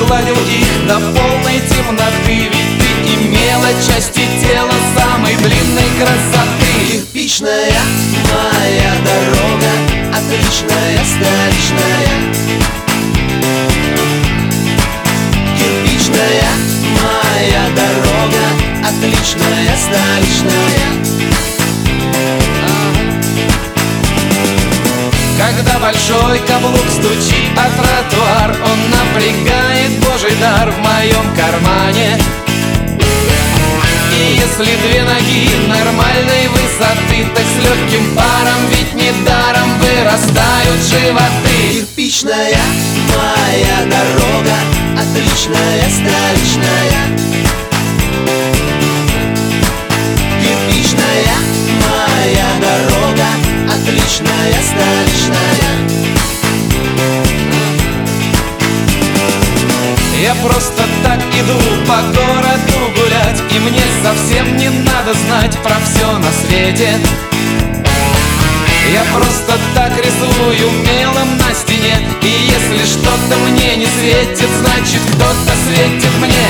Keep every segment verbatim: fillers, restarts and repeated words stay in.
гладил их до полной темноты. Ведь ты имела части тела самой длинной красоты. Кирпичная моя дорога, отличная, столичная. Кирпичная моя дорога, отличная, столичная. Когда большой каблук стучит о тротуар, он напрягает Божий дар в моем кармане. И если две ноги нормальной высоты, так с легким паром, ведь недаром вырастают животы. Кирпичная моя дорога, отличная, столичная. Кирпичная моя дорога, отличная, столичная. Я просто так иду по городу гулять, и мне совсем не надо знать про все на свете. Я просто так рисую мелом на стене, и если что-то мне не светит, значит кто-то светит мне.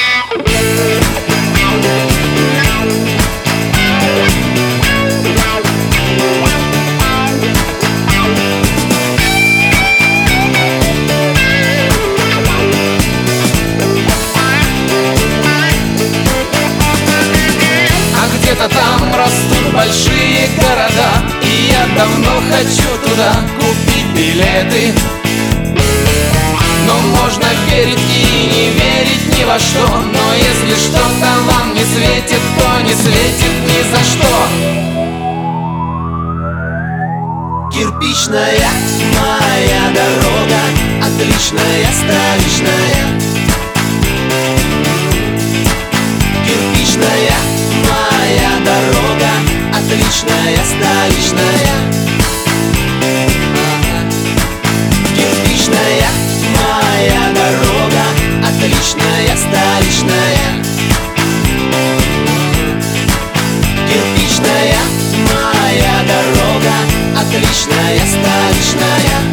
Где-то там растут большие города, и я давно хочу туда купить билеты. Но можно верить и не верить ни во что, но если что-то вам не светит, то не светит ни за что. Кирпичная моя дорога, отличная, столичная. Кирпичная моя дорога, отличная, столичная. Кирпичная моя дорога, отличная, столичная. Кирпичная моя дорога, отличная, столичная.